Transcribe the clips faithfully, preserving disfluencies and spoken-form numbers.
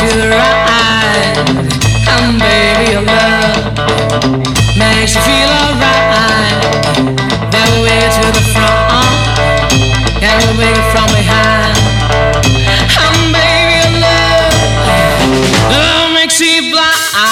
to the right, and baby your love makes you feel alright. Then we wait to the front, and we wait from behind. And baby your love, love makes you blind.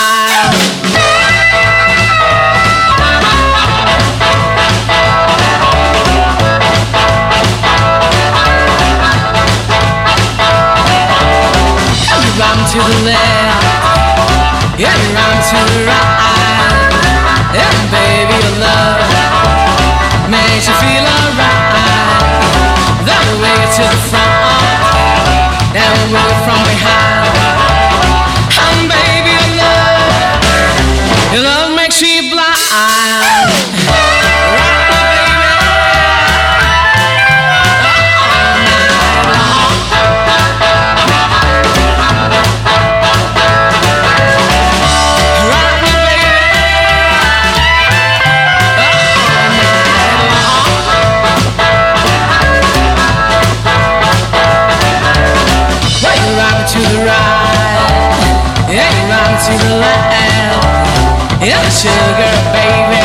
To the left, yeah, round to the right, and baby your love makes you feel alright. Then we wait to the front, and we wait from behind. And baby your love, your love makes you blind. To the right, yeah, round to the left, yeah, sugar baby.